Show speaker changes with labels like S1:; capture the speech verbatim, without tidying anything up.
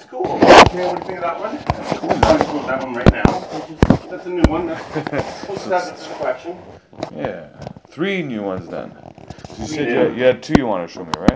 S1: cool. Okay, what do you think of that one? That's cool. I'm going to that one right now. That's a new one. We'll just add it to the collection.
S2: Yeah. Three new ones then. You said you had, you had two you want to show me, right?